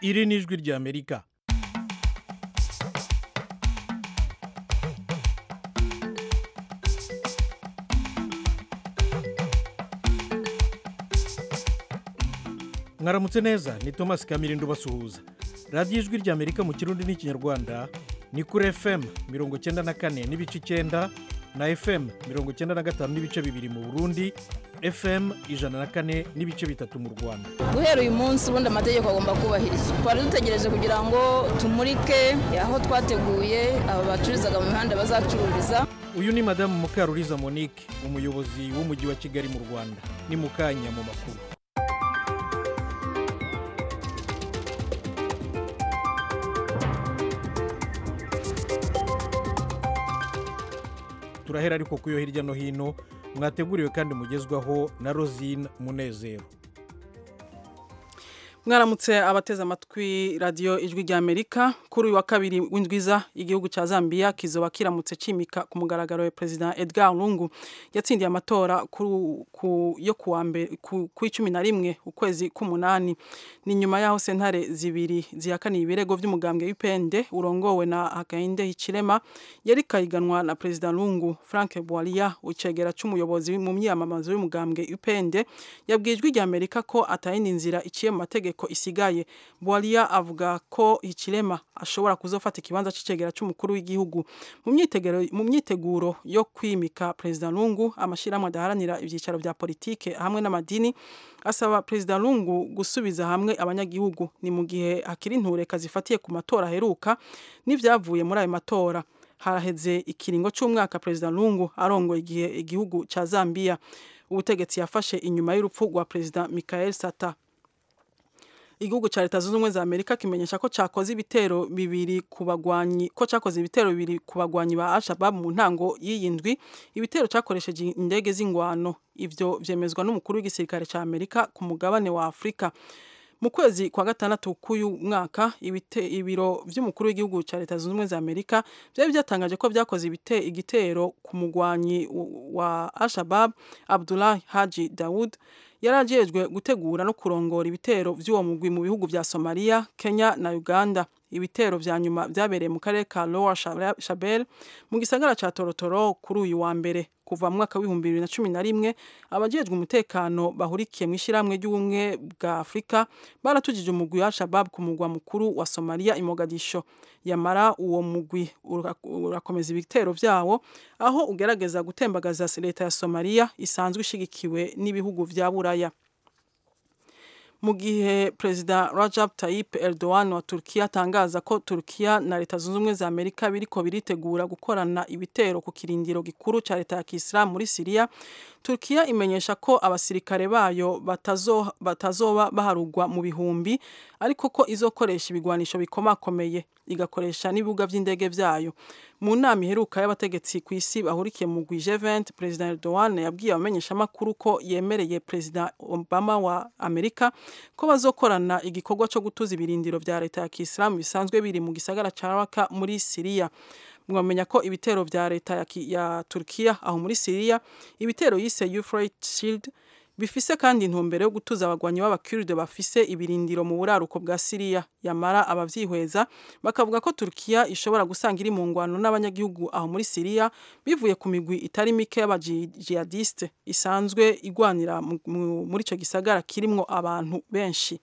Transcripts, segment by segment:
iri ni ijwi ry'Amerika. Mwaramutse neza, ni Thomas Kamirindo basuhuza. Radio ijwi ry'Amerika mu Kirundi n'Ikinyarwanda ni kuri FM 94 n'ibice 9 na FM 95 n'ibice 2 mu Burundi, FM 104 n'ibice 3 mu Rwanda. Guhera uyu munsi ubundi amategeko agomba kubahirizwa. Twari dutegereje kugira ngo tumurike aho twateguye aba bacururizaga mu mihanda bazacururiza. Uyu ni Madame Mukaruriza Monique, umuyobozi w'umujyi wa Kigali mu Rwanda. Ni mukanya mu makuru. Turahera ariko kuyo hirya no hino mwateguriwe kandi mugezwaho na Rosine Munezero. Mwaramutse abateze amatwi radio ijwi ry'Amerika kuri uyu wa kabiri w'indwiza igihugu ca Zambia kizoba kiramutse cimika ku mugaragaro wa President Edgar Lungu yatsindiye amatora yo kuwa mbere ku 11 ukwezi k'umunani. Ni nyuma yaho sentare zibiri ziyakaniye ibirego by'umugambwe UPND urongowe na Hakainde Hichilema yari kayiganwa na President Lungu. Frank Bwalia ucegera c'umuyobozi mu myamamazo y'umugambwe UPND yabwijwe ry'Amerika ko atayindi nzira iciye mu mategeko ko isigaye. Bwalia avuga ko Hichilema ashobora kuzofata ikibanza c'icegera c'umukuru w'igihugu. Mu myiteguro yo kwimika President Lungu, amashirahamwe adaharanira ivyicaro vya politike hamwe n'amadini asaba President Lungu gusubiza hamwe abanyagihugu. Ni mu gihe hakiri intureka zifatiye ku matora aheruka n'ivyavuye muri ayo matora. Haraheze ikiringo c'umwaka President Lungu arongoye igihugu ca Zambia. Ubutegetsi yafashe inyuma y'urupfu rwa President Michael Sata. Igihugu ca Leta Zunze Ubumwe za Amerika kimenyesha ko cakoze ibitero bibiri kubagwanyi ba Al-Shabaab mu ntango y'iyindwi. Ibitero cakoresheje indege z'ingwano. Ivyo vyemezwa n'umukuru w'igisirikare ca Amerika ku mugabane wa Afrika. Mu kwezi kwa gatandatu k'uyu mwaka ibiro vy'umukuru w'igihugu ca Leta Zunze Ubumwe za Amerika byari byatangaje ko byakoze igitero ku mugwanyi wa Al-Shabaab Abdullah Haji Daoud yarajejwe gutegura no kurongora ibitero vy'uwo mugwi mu bihugu vya Somalia, Kenya na Uganda. Ibitero vya nyuma vyabereye mu karere ka Lower Shabelle mu gisagara ca Torotoro kuri uyu wa mbere. Kuva mu mwaka wa 2011 abajejwe umutekano bahurikiye mu ishiramwe ry'ubumwe bwa Afrika baratujije umugwi wa Al-Shabaab ku mugwa mukuru wa Somalia Mogadisho. Yamara uwo mugwi urakomeza ibitero vyawo aho ugerageza gutembagaza leta ya Somalia isanzwe ishigikiwe n'ibihugu vya Buraya. Mu gihe President Recep Tayyip Erdogan wa Turkiya atangaza ko Turkiya na Leta Zunze Ubumwe za Amerika biriko biritegura gukorana ibitero ku kirindiro gikuru ca leta ya Kisilamu muri Syria, Turkiya imenyesha ko abasirikare bayo batazoba baharugwa mu bihumbi, ariko ko izokoresha ibigwanisho bikomakomeye igakoresha n'ibibuga vy'indege vyayo. Mu nama iheruka y'abategetsi ku isi bahurikiye mu G20, President Erdogan yabwiye abamenyesha makuru ko yemereye President Obama wa Amerika ko bazokorana igikorwa cyo gutuza ibirindiro vya leta ya Kisilamu bisanzwe biri mu gisagara ca Raqqa muri Syria. Mwamenya ko ibitero vya leta ya Turkiya aho muri Syria, ibitero yise Euphrates Shield, bifise kandi intumbero yo gutuza abagwanyi b'abakurde bafise ibirindiro mu buraruko bwa Syria. Yamara abavyihweza bakavuga ko Turkiya ishobora gusanga iri mu ngwano n'abanyagihugu aho muri Syria bivuye ku migwi itari mike y'abajihadiste isanzwe igwanira muri ico gisagara kirimwo abantu benshi.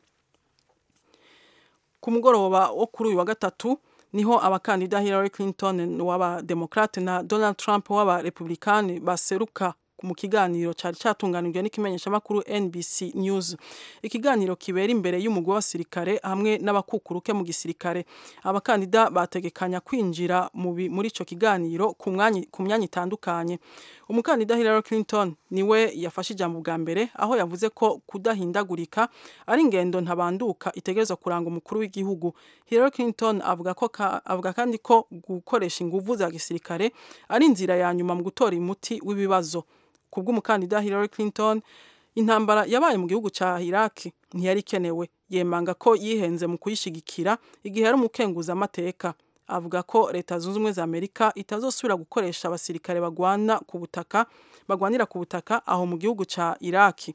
Ku mugoroba wo kuri uyu wa gatatu niho abakandida Hillary Clinton w'aba Democrat na Donald Trump w'aba Republican baseruka mu kiganiro cyari cyatunganijwe n'ikimenyesha makuru NBC News. Ikiganiro kibera imbere y'umugwi w'abasirikare hamwe n'abakukuruke mu gisirikare. Abakandida bategekanya kwinjira muri ico kiganiro ku myanya itandukanye. Umukandida Hillary Clinton niwe yafashe ijambo bwa mbere aho yavuze ko kudahindagurika ari ingendo ntabanduka itegerezwa kuranga umukuru w'igihugu. Hillary Clinton avuga kandi ko gukoresha inguvu za gisirikare ari inzira ya nyuma mu gutora umuti w'ibibazo. Kubw'umukandida Hillary Clinton, intambara yabaye mu gihugu ca Iraq ntiyari kenewe. Yemanga ko yihenze mu kuyishigikira igihe ari umukenguza amateka. Avuga ko Leta Zunze Ubumwe za Amerika itazosubira gukoresha abasirikare bagwanira ku butaka aho mu gihugu ca Iraq.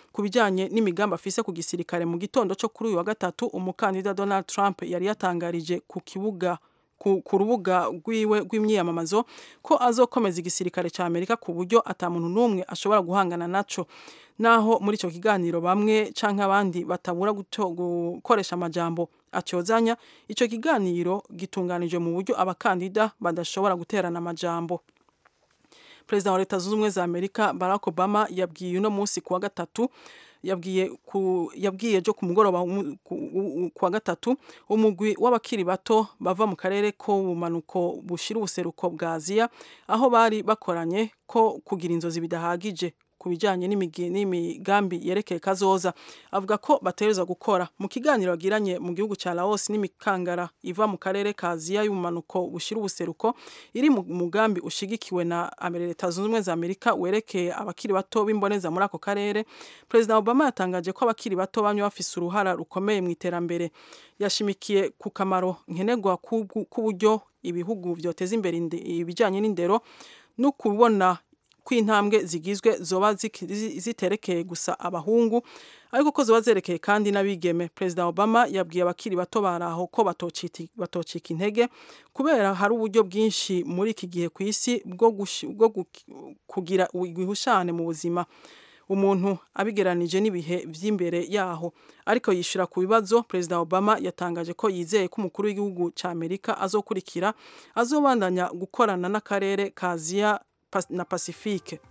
kubijanye n'imigambi afise ku gisirikare. Mu gitondo cyo kuri uyu wa gatatu umukandida Donald Trump yari yatangarije ku rubuga rwiwe rw'imyiyamamazo ko azokomeza igisirikare ca Amerika ku buryo atamuntu numwe ashobora guhangana naco. Naho muri ico kiganiro bamwe canke abandi batabura gukoresha amajambo acyozanya, ico kiganiro gitunganije mu buryo abakandida badashobora guterana amajambo. Perezida wa Leta Zunze Ubumwe za Amerika Barack Obama yabwiye uno munsi kuwa gatatu yabwiye jo ku mugoroba kuwa gatatu umugwi w'abakiri bato bava mu karere ko bumanuko bushira ubuseruko bwa Aziya aho bari bakoranye ko kugira inzozi bidahagije kubijanye n'imigambi yerekeye kazoza. Avuga ko batereza gukora mu kiganiro bagiranye mu gihugu ca Laos n'imikangara iva mu karere ka Aziya y'ubumanuko bushira ubuseruko iri mu mugambi ushigikiwe na Leta Zunze Ubumwe za Amerika werekeye abakiri bato b'imboneza muri ako karere. Perezida Obama yatangaje ko abakiri bato bamwe bafise uruhara rukomeye mu iterambere. Yashimikiye ku kamaro nkenerwa k'uburyo ibihugu vyoteza imbere ibijanye n'indero no kubona kw'intambwe zigizwe zoba ziterekeye gusa abahungu ariko ko zoba zerekeye kandi n'abigeme. Perezida Obama yabwiye abakiri bato baraho ko batocika intege kubera hari uburyo bwinshi muri iki gihe ku isi bwo kugira ibihushane mu buzima umuntu abigeranije n'ibihe vy'imbere yaho. Ariko yishura ku bibazo, Perezida Obama yatangaje ko yizeye ko umukuru w'igihugu ca Amerika azokurikira azobandanya gukorana n'akarere ka Aziya na Pacifique.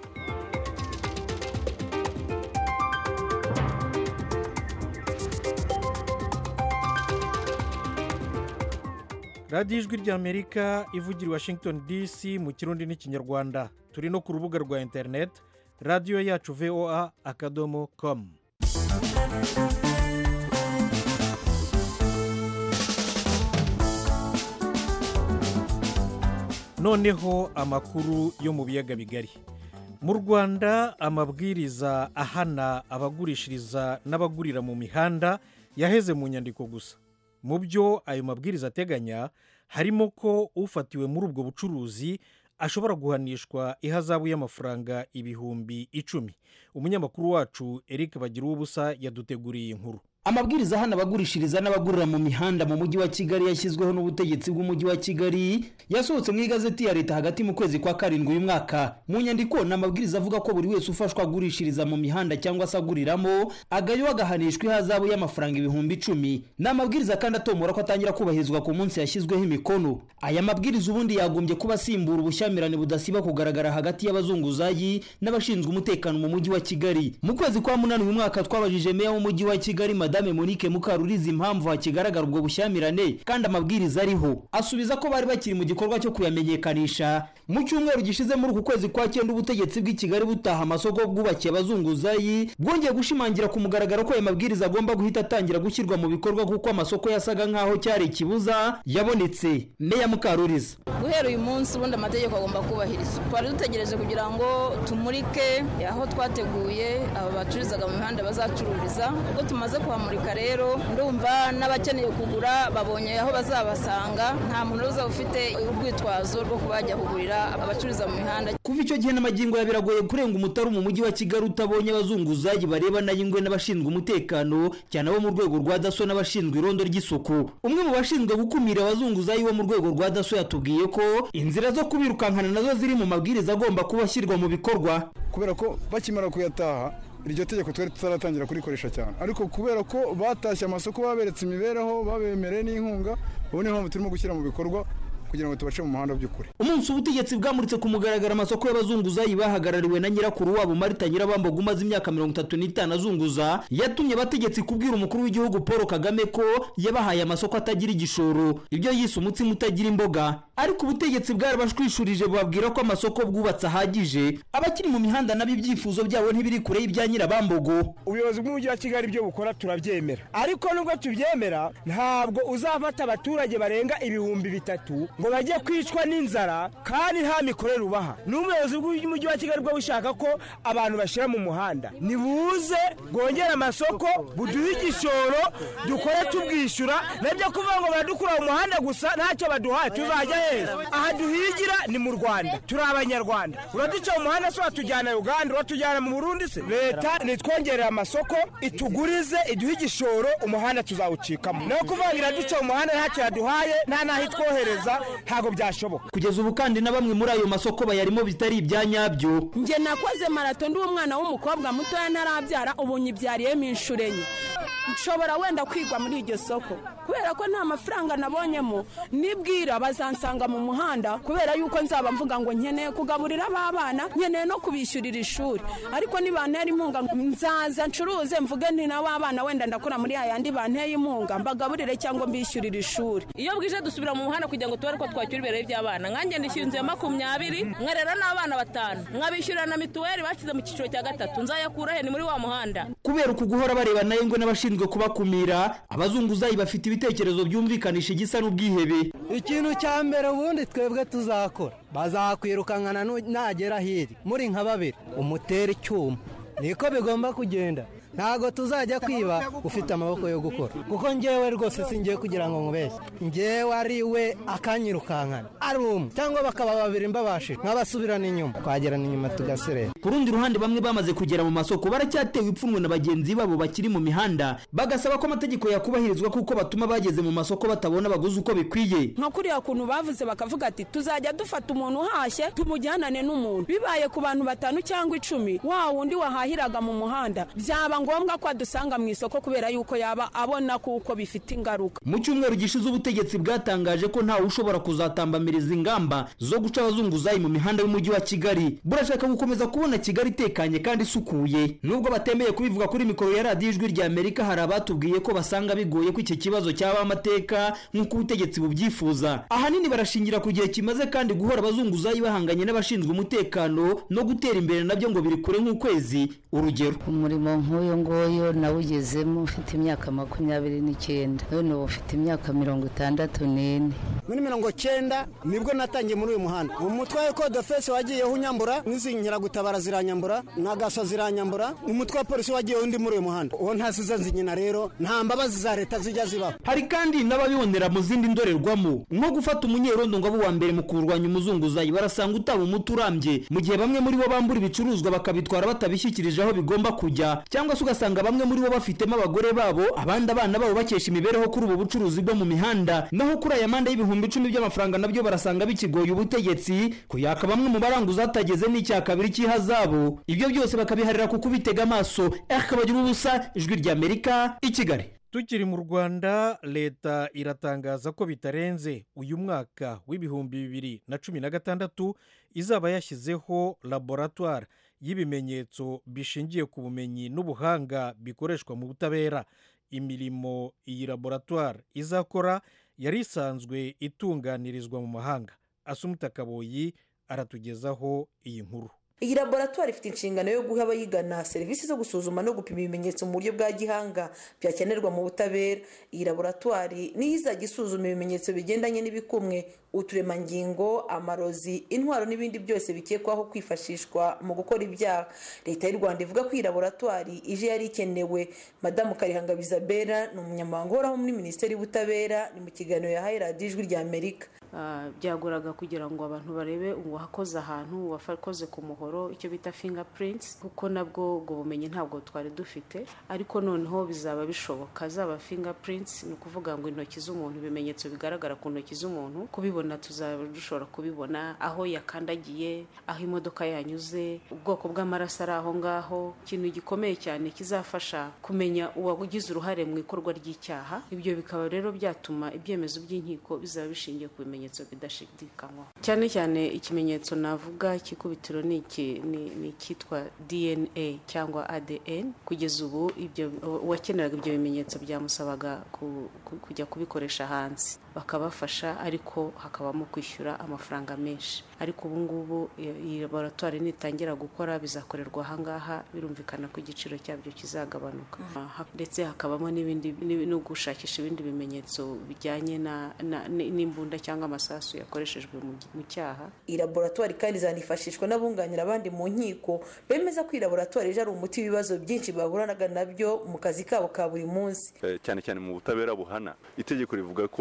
radiyo ijwi ry'Amerika ivugira Washington DC mu Kirundi n'Ikinyarwanda. Turi no ku rubuga rwa internet radio yacu voa.com. Noneho amakuru yo mu biyaga bigari. Mu Rwanda amabwiriza ahana abagurishiriza n'abagurira mu mihanda yaheze mu nyandiko gusa. Mu byo ayo mabwiriza ateganya harimo ko ufatiwe muri ubwo bucuruzi ashobora guhanishwa ihazabu y'amafaranga 10,000. Umunyamakuru wacu Eric Bagiruwubusa yaduteguriye inkuru. Amabwiriza hana abagurishiriza n'abagurira mu mihanda mu mujyi wa Kigali yashyizweho n'ubutegetsi bw'umujyi wa Kigali yasohotse mu igazeti ya leta hagati mu kwezi kwa 7 uyu mwaka. Mu nyandiko n'amabwiriza avuga ko buri wese ufashwa gurishiriza mu mihanda cyangwa se aguriramo agayo agahanishwa ihazabu y'amafaranga 10,000. N'amabwiriza kandi atomora ko atangira kubahizwa ku munsi yashyizweho imikono. Aya mabwiriza ubundi yagombye kuba simbura ubushyamirane budasiba kugaragara hagati y'abazunguzayi n'abashinzwe umutekano mu mujyi wa Kigali. Mu kwezi kwa 8 uyu mwaka twabajije meya w'umujyi wa Kigali Madame Monique Mukarurizi impamvu hakigaragara ubwo bushyamirane kandi amabwiriza ariho. Asubiza ko bari bakiri mu gikorwa cyo kuyamenyekanisha. Mu cyumweru gishize muri uku kwezi kwa 9 ubutegetsi bw'i Kigali butaha amasoko bwubakiye abazunguzayi bwongeye gushimangira ku mugaragaro ko aya mabwiriza agomba guhita atangira gushyirwa mu bikorwa kuko amasoko yasaga nkaho cyari ikibuza yabonetse. Meya Mukarurizi: guhera uyu munsi ubundi amategeko agomba kubahirizwa. Twari dutegereje kugira ngo tumurike aho twateguye aba bacururizaga mu mihanda bazacururiza. Ubwo tumaze kuhamurika rero ndumva n'abakeneye kugura babonye aho bazabasanga, nta muntu uzaba ufite urwitwazo rwo kubajya kugurira abacururiza mu mihanda. Kuva icyo gihe n'amagingo yabiragoye kurenga umutaru mu mujyi wa Kigali utabonye abazunguzayi bareba n'ayingwe n'abashinzwe umutekano cyane bo mu rwego rwa daso n'abashinzwe irondo ry'isuku. Umwe mu bashinzwe gukumira abazunguzayi bo mu rwego rwa daso yatubwiye ko inzira zo kubirukankana nazo ziri mu mabwiriza agomba kubashyirwa mu bikorwa, kubera ko bakimara kuyataha iryo tegeko twari tutaratangira kurikoresha cyane, ariko kubera ko batashye amasoko baberetse imibereho babemereye n'inkunga, ubu niho mpamvu turimo gushyira mu bikorwa kugira ngo tubace mu muhanda by'ukuri. Umunsi ubutegetsi bwamuritse ku mugaragaro amasoko y'abazunguzayi bahagarariwe na nyirakuru wabo Marita Nyirabambogo umaze imyaka 35 azunguza, yatumye abategetsi kubwira umukuru w'igihugu Paul Kagame ko yabahaye amasoko atagira igishoro, ibyo yise umutsima utagira imboga. Ariko ubutegetsi bwarabashwishurije babwira ko amasoko bwubatse ahagije, abakiri mu mihanda nabi ibyifuzo byabo ntibiri kure y'ibya Nyirabambogo. Ubuyobozi bw'umujyi wa Kigali byo bukora turabyemera, ariko nubwo tubyemera ntabwo uzafata abaturage barenga 3,000 ngo bajye kwicwa n'inzara kandi nta mikorere ubaha. N'umuyobozi w'umujyi wa Kigali bwo ushaka ko abantu bashira mu muhanda nibuze gongera amasoko buduhe igishoro dukore tubwishyura, nabyo kuvuga ngo badukura mu muhanda gusa ntacyo baduhaye tuzajya neza aha duhigira ni mu Rwanda turi abanyarwanda uraduca mu muhanda so watujyana Uganda watujyana mu Burundi se leta nitwongerera amasoko itugurize iduhe igishoro umuhanda tuzawucikamo no kuvangira duca mu muhanda ntacyo yaduhaye nta naho itwohereza ntago byashoboka kugeza ubu kandi na bamwe muri ayo masoko bayarimo bitari ibyanyabyo. Nge nakoze marato ndi umwana w'umukobwa mutoya ntarabyara ubu nyibyariyemo inshuro enye nshobora wenda kwigwa muri iryo soko kubera ko nta mafaranga nabonyemo nibwira bazansanga mu muhanda kubera yuko nzaba mvuga ngo nkeneye kugaburira abana nkeneye no kubishyurira ishuri ariko nibantera impunga nzaza ncuruze mvuge nti nawe abana wenda ndakora muri ayandi banteye impunga mbagaburire cyangwa mbishyurira ishuri. Iyo bwije dusubira mu muhanda kugira ngo tubare ko twacyura ibere by'abana nkanjye ndishyura inzu ya 20 nkarera n'abana 5 nkabishyurira na mituweli bakize mu cyiciro cya 3 nzayakura he ni muri wa muhanda. Kubera ukuguhora bareba nayo ngo n'abashinzwe kubakumira abazunguzayi bafite ibitekerezo byumvikanisha igisa n'ubwihebe. Ikintu cya mbere ubundi twebwe tuzakora bazakwirukankana nagera hiri muri nka babiri umutera icyuma niko bigomba kugenda ntago tuzajya kwiba ufite amaboko yo gukora kuko ngewe rwose singiye kugira ngo nkubeshye ngewe ari we akanyirukankana ari umwe cyangwa bakaba babiri mbabashe nk'abasubirana inyuma twagerana inyuma tugaserera. Ku rundi ruhande bamwe bamaze kugera mu masoko baracyatewe ipfunwe na bagenzi babo bakiri mu mihanda bagasaba ko amategeko yakubahirizwa kuko batuma bageze mu masoko batabona abaguzi uko bikwiye. Nka kuriya kuntu bavuze bakavuga ati tuzajya dufata umuntu uhashye tumujyanane n'umuntu bibaye ku bantu 5 cyangwa 10 wa wundi wahahiraga mu muhanda byaba ngombwa ko adusanga mu isoko kubera yuko yaba abona kuko bifite ingaruka. Mu cyumweru gishize ubutegetsi bwatangaje ko ntawe ushobora kuzatambamiriza ingamba zo guca abazunguzayi mu mihanda y'umujyi wa Kigali. Burashaka gukomeza kubona Kigali itekanye kandi isukuye. Nubwo batemeye kubivuga kuri mikoro ya Radio Ijwi rya Amerika hari abatubwiye ko basanga bigoye ko iki kibazo cyaba amateka nk'uko ubutegetsi bubyifuza. Ahanini barashingira ku gihe kimaze kandi guhora abazunguzayi bahanganye n'abashinzwe umutekano no gutera imbere nabyo ngo biri kure nk'ukwezi. Urugero umurimo nk'uyu ngoyo nawugezemo ufite imyaka 29 none ufite imyaka 64. Muri 90 nibwo natangiye muri uyu muhanda umutwaye ko defense wagiye unyambura n'izinkira gutabara ziranyambura nagaso ziranyambura umutwa polisi wagiye undi muri uyu muhanda uwo ntasize nzinyina rero nta mbabazi za leta zijya zibaho. Hari kandi n'ababibonera mu zindi ndorerwamo nko gufata umunyerondo ngo abo wa mbere mu kurwanya umuzunguzayi barasanga utaba umuti urambye mu gihe bamwe muri bo bambura ibicuruzwa bakabitwara batabishyikirije aho bigomba kujya cyangwa se ugasanga bamwe muri bo bafitemo abagore babo abandi abana babo bakesha imibereho kuri ubu bucuruzi bwo mu mihanda. Naho kuri aya manda y'ibihumbi 10 by'amafaranga nabyo barasanga bikigoye ubutegetsi kuyaka bamwe mu baranguza atageze n'icya kabiri cy'ihazabo. Ibyo byose bakabiharira kuko bitega amaso. Akabagira ubusa Ijwi rya Amerika i Kigali. Tukiri mu Rwanda leta iratangaza ko bitarenze uyu mwaka w'ibihumbi 2016 izaba yashyizeho laboratoire y'ibimenyetso bishingiye ku bumenyi n'ubuhanga bikoreshwa mu butabera. Imirimo iyi laboratoire izakora yari isanzwe itunganirizwa mu mahanga. Asumuta Kaboyi aratugezaho iyi nkuru. Iyi laboratoire ifite inshingano yo guha abayigana serivisi zo gusuzuma no gupima ibimenyetso mu buryo bwa gihanga byakenerwa mu butabera. Iyi laboratoire niyo izajya isuzuma ibimenyetso bigendanye n'ibikumwe uturemangingo amarozi intwaro n'ibindi byose bikekwaho kwifashishwa mu gukora ibyaha. Leta y'u Rwanda ivuga ko iyi laboratoire ije yari ikenewe. Madamu Karihanga Isabella ni umunyamabanga uhoraho muri Minisiteri y'Ubutabera ni mu kiganiro yahaye Radio Ijwi rya Amerika. Byagoraga kugira ngo abantu barebe uwakoze ahantu wakoze ku muhoro icyo bita fingerprints kuko nabwo ubwo bumenyi ntabwo twari dufite ariko noneho bizaba bishoboka zaba fingerprints ni ukuvuga ngo intoki z'umuntu ibimenyetso bigaragara ku ntoki z'umuntu kubibona tuzaba dushobora kubibona aho yakandagiye aho imodoka yanyuze ubwoko bw'amaraso ari aho ngaho. Ikintu gikomeye cyane kizafasha kumenya uwagize uruhare mu ikorwa ry'icyaha. Ibyo bikaba rero byatuma ibyemezo by'inkiko bizaba bishingiye ku bimenyetso bidashidikanywa. Cyane cyane ikimenyetso navuga kikubitiro ni cyitwa DNA cyangwa ADN. Kugeza ubu ibyo wakeneraga ibyo bimenyetso byamusabaga kujya kubikoresha hanze bakabafasha ariko hakabamo kwishyura amafaranga menshi. Ariko ubu ngubu iyi laboratoire nitangira gukora bizakorerwa ahangaha birumvikana ko igiciro cyabyo kizagabanuka ndetse hakabamo n'ibindi no gushakisha ibindi bimenyetso bijyanye n'imbunda cyangwa amasasu yakoreshejwe mu cyaha. Iyi laboratoire kandi zanifashishwa n'abunganira abandi mu nkiko bemeza ko iyi laboratoire ari umuti w'ibibazo byinshi bahuranaga nabyo mu kazi kabo ka buri munsi. Cyane cyane mu butabera buhana itegeko rivuga ko nta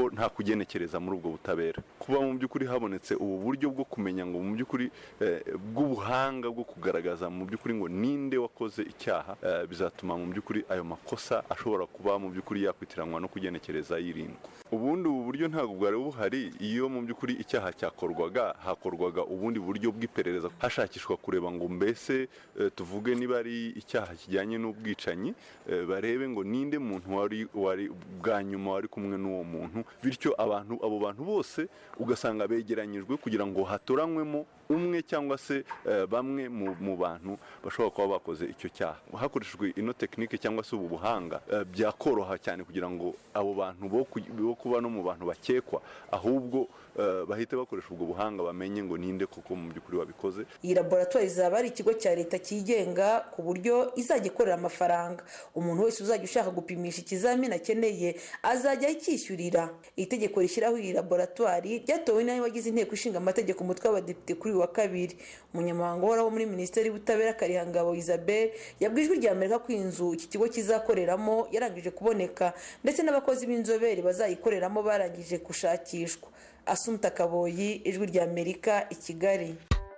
kugenekereza muri ubwo butabera. Kuba mu by'ukuri habonetse ubu buryo bwo kumenya ngo mu by'ukuri bw'ubuhanga bwo kugaragaza mu by'ukuri ngo ninde wakoze icyaha, bizatuma mu by'ukuri ayo makosa ashobora kuba mu by'ukuri yakwitiranwa no kugenekereza yirindwa. Ubundi ubu buryo ntabwo bwari buhari iyo mu by'ukuri icyaha hakorwaga ubundi buryo bw'iperereza hashakishwa kureba ngo mbese tuvuge niba ari icyaha kijyanye n'ubwicanyi, barebe ngo ninde muntu wari bwa nyuma wari kumwe n'uwo muntu, bityo abo bantu bose ugasanga begeranyijwe kugira ngo hatoranywemo umwe cyangwa se bamwe mu bantu bashobora kuba bakoze icyo cyaha. Hakoreshejwe ino tekinike cyangwa se ubu buhanga, byakoroha cyane kugira ngo abo bantu bo kuba no mu bantu bakekwa, ahubwo bahite bakoresha ubwo buhanga bamenye ngo ninde koko mu by'ukuri wabikoze. Iyi laboratoire izaba ari ikigo cya leta cyigenga ku buryo izajya ikorera amafaranga. Umuntu wese uzajya ushaka gupimisha ikizamini akeneye azajya acyishyurira. Itegeko rishyiraho iyi laboratoire ryatowe n'abagize inteko ishinga amategeko umutwe w'abadepite kuri wa kabiri. Umunyamabanga uhoraho muri Minisiteri y'Ubutabera Karihangabo Isabelle yabwiye Ijwi ry'Amerika ko inzu iki kigo kizakoreramo yarangije kuboneka ndetse n'abakozi b'inzobere bazayikoreramo barangije gushakishwa. Asumta Kaboyi, Ijwi ry'Amerika, i Kigali.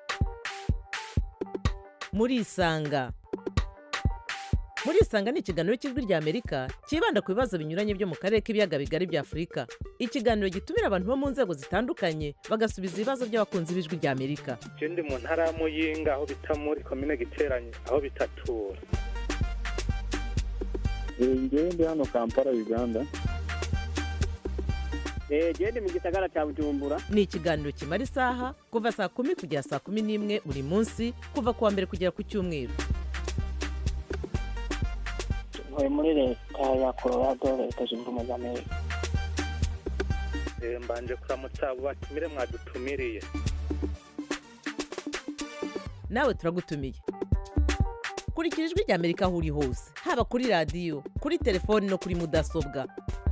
Murisanga ni ikiganiro cy'Ijwi ry'Amerika kibanda ku bibazo binyuranye byo mu karere k'ibiyaga bigari bya Afurika. Ikiganiro gitumira abantu bo mu nzego zitandukanye bagasubiza ibibazo by'abakunzi b'Ijwi ry'Amerika. Ndi mu ntara ya Muyinga aho bita muri komine Giteranye aho bitatura. Ndi hano Kampala, Uganda. Ndi mu gisagara cya Bujumbura. Ni ikiganiro kimara isaha kuva saa 10 kugera saa 11 buri munsi kuva kuwa mbere kugera ku cyumweru. Muri leta ya Colorado, Leta Zunze Ubumwe za Amerika. Mbanje kuramutsa abo batumire mwadutumiriye. Nawe turagutumiye. Kurikira Ijwi ry'Amerika aho uri hose, haba kuri radio, kuri telefone no kuri mudasobwa.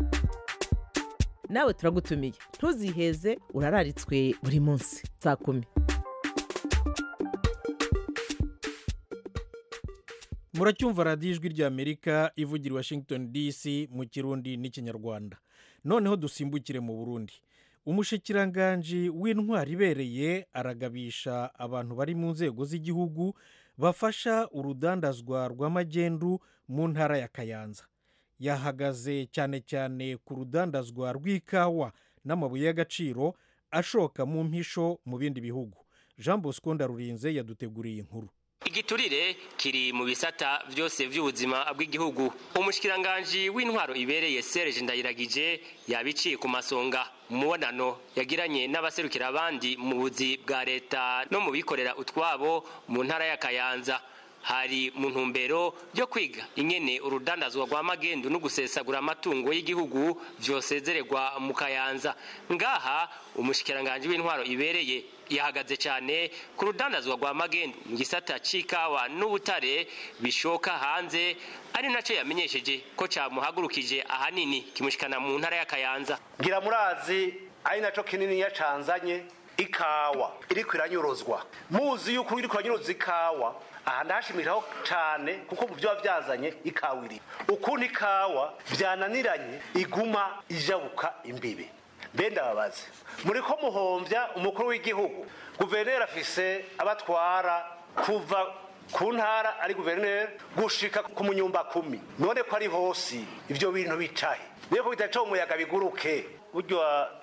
Nawe turagutumiye. Ntuziheze, urararitswe buri munsi saa 10. Muracyumva radiyo Ijwi ry'Amerika ivugira i Washington DC mu Kirundi n'Ikinyarwanda. Noneho dusimbukire mu Burundi. Umushikiranganji w'intwari ibereye aragabisha abantu bari mu nzego z'igihugu bafasha urudandazwa rw'amagendu mu ntara ya Kayanza. Yahagaze cyane cyane ku rudandazwa rw'ikawa n'amabuye y'agaciro ashoka mu mpisho mu bindi bihugu. Jean Bosco Ndarurinze yaduteguriye inkuru. Igiturire kiri mu bisata byose by'ubuzima bw'igihugu. Umushikiranganji w'intwaro ibereye Serge Ndayiragije yabiciye ku masonga mubonano yagiranye n'abaserukira abandi mu buzi bwa leta no mu bikorera utwabo mu ntara ya Kayanza. Hari mu ntumbero yo kwiga ingene urudandazwa rwa magendu no gusesagura amatungo y'igihugu vyosezererwa mu Kayanza. Ngaha umushikiranganje w'intwaro ibereye yahagaze cyane ku rudandazwa rwa magendu mu gisata c'ikawa n'ubutare bishoka hanze, ari naco yamenyesheje ko camuhagurukije ahanini kimushikana mu ntara ya Kayanza. Ngira murazi ari naco kinini yacanzanye ikawa iriko iranyurozwa. Muzi yuko iriko iranyuroza ikawa aha ndashimiraho cyane kuko mu byo byazanye ikawa iri ukuntu ikawa byananiranye iguma ijabuka imbibe. Benda babaze muri ko muhombya umukuru w'igihugu, guverineri afise abatwara kuva ku ntara ari guverineri gushika ku munyumba 10. None ko ari hose ivyo bintu bicahe niyo ko bitaca umuyaga biguruke buryo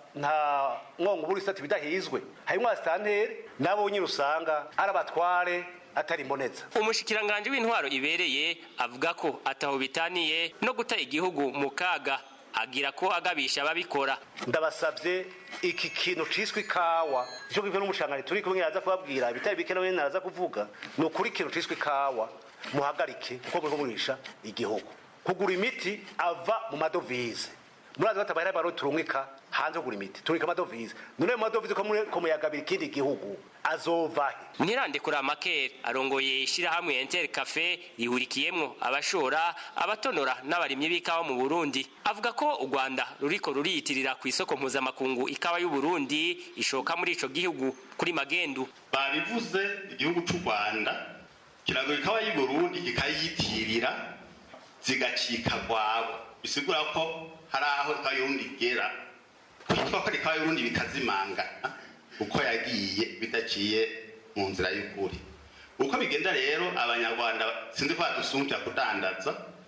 nta nkongo buri sati bidahizwe. Harimwo asitanteri nabo nyirusanga arabatware atari mboneza. Umushikiranganje w'intwaro ibereye avuga ko ataho bitaniye no guta igihugu mu kaga, agira ko agabisha ababikora. Ndabasabye iki kintu ciswe ikawa cyo kive n'umushangane turi kumwe yaza kubabwira bitari bike nawe naza kuvuga no kuri kintu ciswe ikawa muhagarike kuko murisha igihugu. Kugura imiti ava mu madovize. Murazi batabahera baro turungika hanze kugura imiti turika amadovize. None mu madovize ko muyagabira ikindi gihugu azovahe. Ntirandekura Makere arongoye ishirahamwe Inter Cafe rihurikiyemwo abashora abatonora n'abarimyi b'ikawa mu Burundi, avuga ko u Rwanda ruriko ruriyitirira ku isoko mpuzamakungu ikawa y'u Burundi ishoka muri ico gihugu kuri magendu. Babivuze igihugu c'u Rwanda kirago ikawa y'u Burundi kikayitirira zigacika kwabo, bisigura ko hari aho ikawa y'undi gera ku kwitwa ko ari ikawa y'urundi bikazimangana uko yagiye bidaciye mu nzira y'ukuri. Uko bigenda rero abanyarwanda sinzi ko badusumbya kudandaza,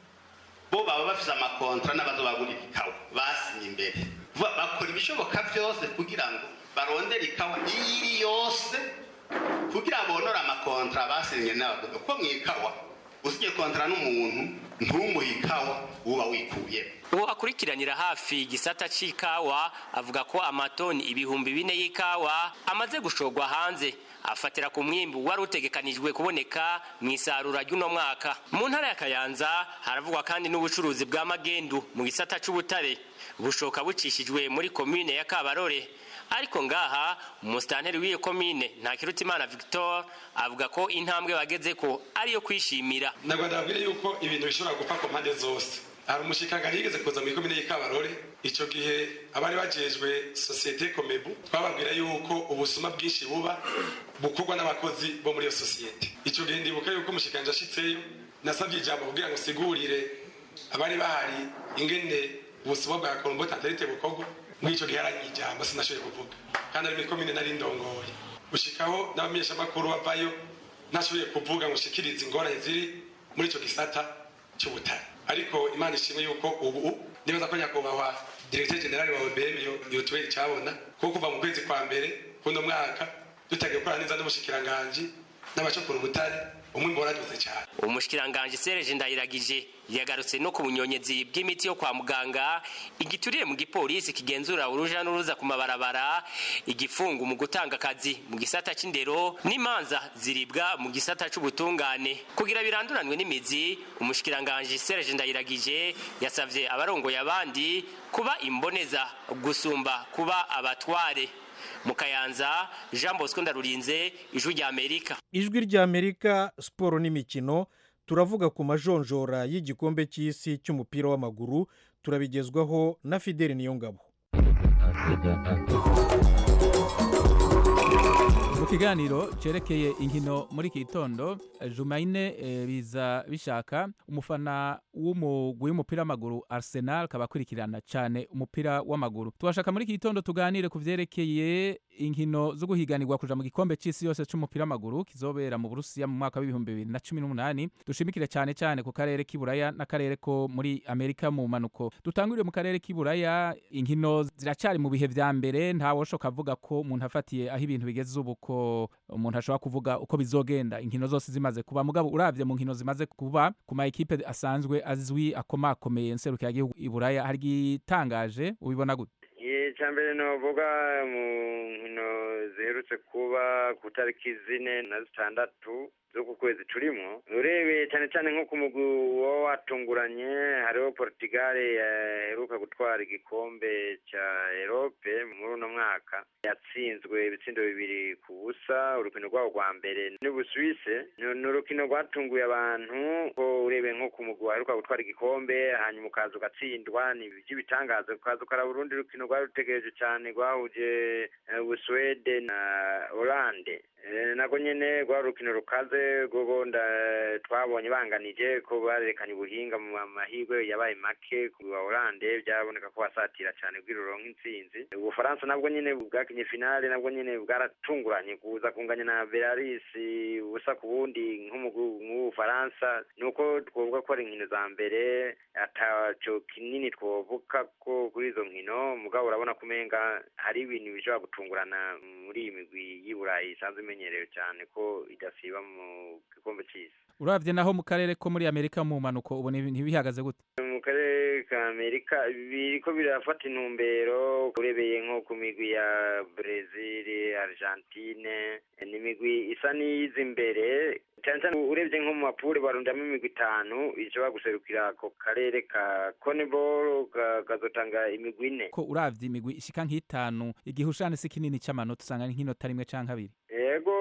bo baba bafise amakontra n'abazobagura ikawa basinye imbere, bakora ibishoboka byose kugira ngo barondere ikawa iri yose kugira bonora amakontra basinye n'abaguzi. Ko mwikawa usigiye kontra n'umuntu ntumuhe ikawa uba wikuye. Uwo akurikiranira hafi igisata c'ikawa avuga ko amatoni 4,000 y'ikawa amaze gushorwa hanze, afatira ku mwimbu wari utegekanijwe kuboneka mu isarura ry'uno mwaka. Mu ntara ya Kayanza haravugwa kandi n'ubucuruzi bwa magendu mu gisata c'ubutare bushoka bucishijwe muri commune ya Kabarore. Ariko ngaha umustanteri w'iyo commune Ntakirutimana Victor avuga ko intambwe bageze ko ariyo kwishimira. Nagwanda babwire yuko ibintu bishobora gupfa ku mpande zose. Hari umushikangari yigeze kuza muri commune y'Ikabarore, ico gihe abari bajejwe societe Komebu twababwira yuko ubusuma bwinshi buba bukorwa n'abakozi bo muri iyo societe. Ico gihe ndibuka yuko umushikanje ashitseyo nasabye ijambo kugira ngo sigurire abari bahari ingene ubusuma bwa Kolombo Tantarite bukorwa. Mwico gihe aranyijambo sinashoboye kuvuga kandi ari muri commune nari ndongoye gushikaho n'abamenyesha makuru bavayo nashoboye kuvuga ngo shikirize ingorane ziri muri ico gisata cy'ubutare. Ariko Imana ishimwe yuko ubu nibaza ko nyakubahwa Directeur General wa OBM yotubera cyabona ko kuva mu kwezi kwa mbere kuno mwaka dutagiye gukora neza n'umushikiranganje n'abacokora ubutare umwimbo waraduze cyane. Umushikiranganje Serge Ndayiragije yagarutse no ku bunyonyezi bw'imiti yo kwa muganga, igituriye mu gipolisi kigenzura uruja n'uruza ku mabarabara, igifungu mu gutanga akazi mu gisata c'indero n'imanza ziribwa mu gisata c'ubutungane. Kugira biranduranwe n'imizi, umushikiranganje Serge Ndayiragije yasavye abarongoye abandi kuba imboneza gusumba kuba abatware. Mu Kayanza, Jean Bosco Ndarurinze, Ijwi rya Amerika. Ijwi rya Amerika, siporo n'imikino, turavuga ku majonjora y'igikombe cy'isi cy'umupira w'amaguru, turabigezwaho na Fidele Niyongabo. Mu kiganiro cerekeye inkino muri kitondo, Jumaine biza bishaka umufana w'umugwi w'umupira w'amaguru Arsenal kabakurikirana cyane umupira w'amaguru. Twashaka muri kitondo tuganire ku vyerekeye inkino zo guhiganirwa kuja mu gikombe c'isi yose c'umupira w'amaguru kizobera mu Burusiya mu mwaka wa 2018. Dushimikire cyane ku karere k'Iburaya n'akarere ko muri Amerika mu manuko. Dutangurire mu karere k'Iburaya, inkino ziracari mu bihe vya mbere, nta woshoka avuga ko umuntu afatiye aho ibintu bigeze ubu ko umuntu ashobora kuvuga uko bizogenda inkino zose zimaze kuba. Mugabo uravye mu nkino zimaze kuba ku ma equipe asanzwe azwi akomakomeye nseruka y'igihugu Iburaya, hari gitangaje ubibona gute? Icyambere novuga mu nkino ziherutse kuba ku tariki 4 na 6 z'uku kwezi turimo, urebe cyane cyane nko ku mugwi watunguranye hariho Portugal yaheruka gutwara igikombe cya Europe muri uno mwaka, yatsinzwe ibitsindo 2-0. Urukino rwabo rwa mbere n'Ubusuwise ni urukino rwatunguye abantu ko urebe nko ku mugwi waheruka gutwara igikombe hanyuma ukaza ugatsindwa, ni iby'ibitangaza. Ukaza ukaraba urundi rukino rwari rutegereje cyane rwahuje Ubusuwede na Hollande, nako nyene rwa rukino rukaze rwo twabonye banganije ko barerekanye ubuhinga mu mahirwe yabaye make ku Hollande, byaboneka ko basatira cyane bw'iruronka intsinzi. Ubufaransa nabwo nyene bwakinye finale, nabwo nyene bwaratunguranye kuza kunganya na Belarus ubusa ku bundi nk'Ubufaransa. Nuko twovuga ko ari inkino za mbere ataco kinini twovuka ko kuri izo nkino, mugabo urabona kumenga hari ibintu bishobora gutungurana muri iyi migwi y'Iburayi isanzwe imenyerewe cyane ko idasiba mu gikombe cy'isi. Uravye naho mu karere ko muri Amerika mu manuko ubona ibintu bihagaze gute? Mu karere ka Amerika biriko birafata intumbero, urebeye nko ku migwi ya Brazil, Argentine, ni migwi isa n'iyiza imbere cyane cyane. Urebye nko mu mapure barundamo imigwi 5 ishobora guserukira ako karere ka CONMEBOL, kazotanga imigwi 4. Ko uravye imigwi ishika nk'itanu, igihushane si kinini cy'amanota usanga nk'inota rimwe canke abiri. Yego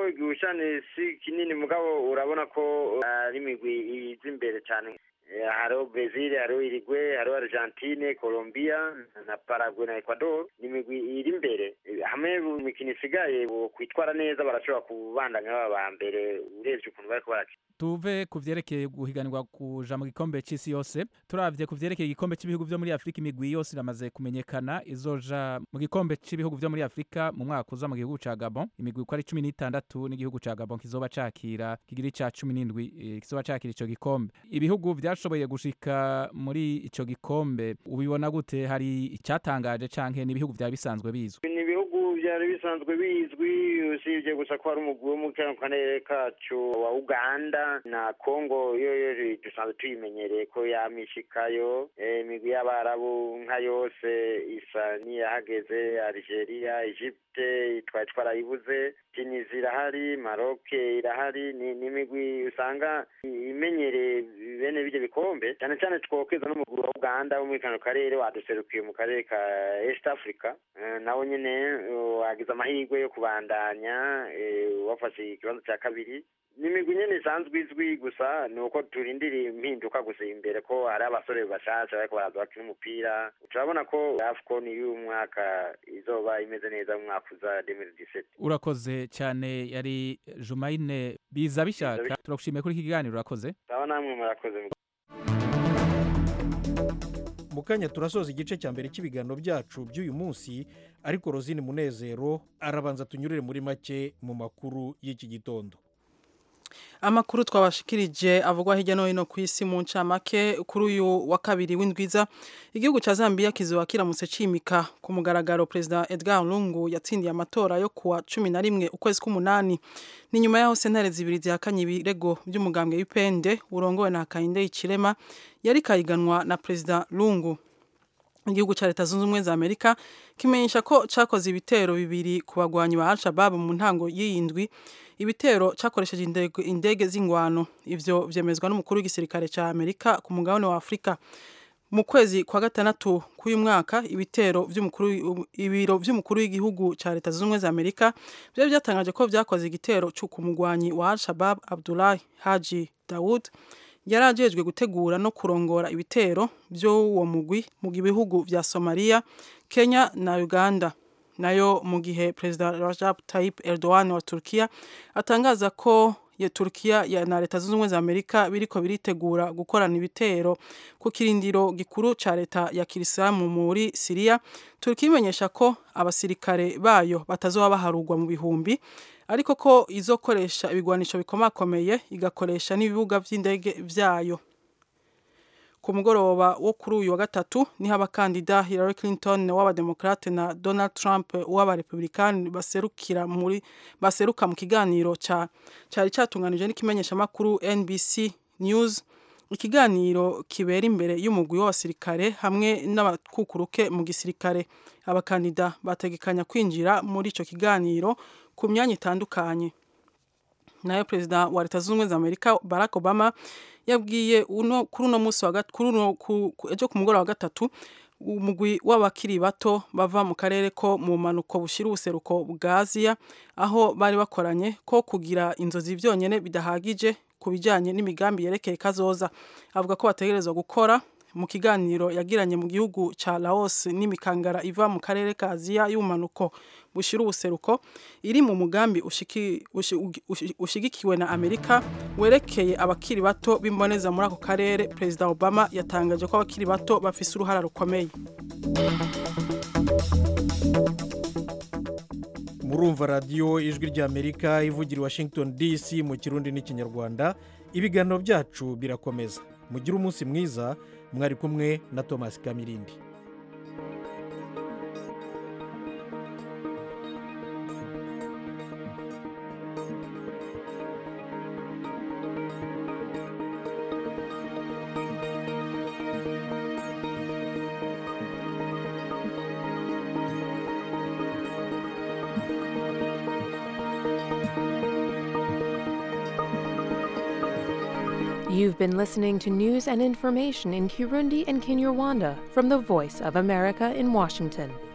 igihushane si kinini mugabo urabona ko ari imigwi iza imbere cyane. Hariho Brazil, hariho Uruguay, hariho Argentine, Colombia na Paraguay na Ecuador. Ni imigwi iri imbere. Hamwe mu mikino isigaye kwitwara neza barashobora kubandanya baba mbere urebye ukuntu bariko barakina. Tuve ku vyerekeye guhiganirwa kuja mu gikombe c'isi yose, turavye ku vyerekeye igikombe c'ibihugu vyo muri Afrika, imigwi yose iramaze kumenyekana izoja mu gikombe c'ibihugu vyo muri Afrika mu mwaka uza mu gihugu ca Gabon. Imigwi uko ari 16 n'igihugu ca Gabon kizoba cakira kigira ca 17 kizoba cakira ico gikombe. Ibihugu vyashoboye gushika muri ico gikombe ubibona gute? Hari icyatangaje canke n'ibihugu vya bisanzwe bizwe? Ni ibihugu byari bisanzwe bizwi, usibye gusa ko hari umugwi wo mu karere kacu wa Uganda na Congo, yo dusanzwe tuyimenyereye ko yamishikayo. Imigwi y'Abarabu nka yose isa niyahageze. Algeria, Egypte twari twarayibuze, Tunisia irahari, Maroc irahari. Ni imigwi usanga imenyereye bene bije bikombe, cyane cyane twokeza n'umugwi wa Uganda wo muri kano karere waduserukiye mu karere ka East Africa. Nawo nyene wagize amahirwe yo kubandanya wafashe ikibanza cya kabiri. Nimigwi nyene isanzwe izwi, gusa nuko turindira impinduka gusa imbere ko hari abasore bashasha bariko baraza bakina umupira. Turabona ko AFCON y'uyu mwaka izoba imeze neza mu mwaka uza 2017. Urakoze cyane. Yari Jumaine Biza bishaka. Turagushimiye kuri iki kiganiro. Urakoze. Sawa, namwe murakoze. Mukanya turasoza igice cya mbere cy'ibiganiro byacu by'uyu munsi, ariko Rosine Munezero arabanza tunyurire muri make mu makuru y'iki gitondo. Amakuru twabashikirije avugwa hirya no hino ku isi mu ncamake. Kuri uyu wa kabiri w'indwiza, igihugu ca Zambia kizoba kiramutse cimika ku mugaragaro President Edgar Lungu yatsindiye amatora yo kuwa 11 ukwezi k'umunani. Ni nyuma yaho sentare zibiri zihakanye ibirego by'umugambwe UPND urongowe na Hakainde Hichilema yari kayiganwa na President Lungu. Igihugu ca Leta Zunze Ubumwe za Amerika kimenyesha ko cakoze ibitero bibiri ku bagwanyi ba Al-Shabaab mu ntango y'indwi. Ibitero cakoresheje indege z'ingwano. Ivyo vyemezwa n'umukuru w'igisirikare ca Amerika ku mugabane wa Afrika. Mu kwezi kwa gatandatu k'uyu mwaka, ibiro vy'umukuru w'igihugu ca Leta Zunze Ubumwe za Amerika byo byatangaje ko vyakoze igitero cyo ku mugwanyi wa Al-Shabaab Abdullah Haji Daoud yarajejwe gutegura no kurongora ibitero byo uwo mugwi mu bihugu vya Somalia, Kenya na Uganda. Nayo mu gihe President Recep Tayyip Erdogan wa Turkiya atangaza ko Turkiya na Leta Zunze Ubumwe za Amerika biriko biritegura gukorana ibitero ku kirindiro gikuru ca leta ya Kirisamu muri Syria, Turkiya imenyesha ko abasirikare bayo batazoba baharugwa mu bihumbi, ariko ko izokoresha ibigwanisho bikomakomeye igakoresha n'ibibuga vy'indege vyayo. Ku mugoroba wo kuri uyu wa gatatu niho abakandida Hillary Clinton w'abademokrate na Donald Trump w'abarepublikani baseruka mu kiganiro cyari cyatunganije n'ikimenyesha makuru NBC News. Ikiganiro kibera imbere y'umugwi w'abasirikare hamwe n'abakukuruke mu gisirikare. Abakandida bategekanya kwinjira muri ico kiganiro ku myanya itandukanye. Nayo President wa Leta Zunze Ubumwe za Amerika Barack Obama yabwiye kuri uno munsi ejo ku mugoroba wa gatatu umugwi w'abakiri bato bava mu karere ko mu manuko bushira ubuseruko bwa Aziya, aho bari bakoranye ko kugira inzozi vyonyene bidahagije ku bijanye n'imigambi yerekeye kazoza. Avuga ko bategerezwa gukora mu kiganiro yagiranye mu gihugu ca Laos n'imikangara iva mu karere ka Aziya y'umanuko bushira ubuseruko iri mu mugambi ushigikiwe na Amerika werekeye abakiri bato bimboneza muri ako karere. President Obama yatangaje ko abakiri bato bafise uruhara rukomeye. Murumva radio Ijwi ry'Amerika ivugira Washington DC mu Kirundi n'Ikinyarwanda. Ibiganiro byacu birakomeza. Mugira umunsi mwiza. Mwari kumwe na Thomas Kamirindi. You've been listening to news and information in Kirundi and Kinyarwanda from the Voice of America in Washington.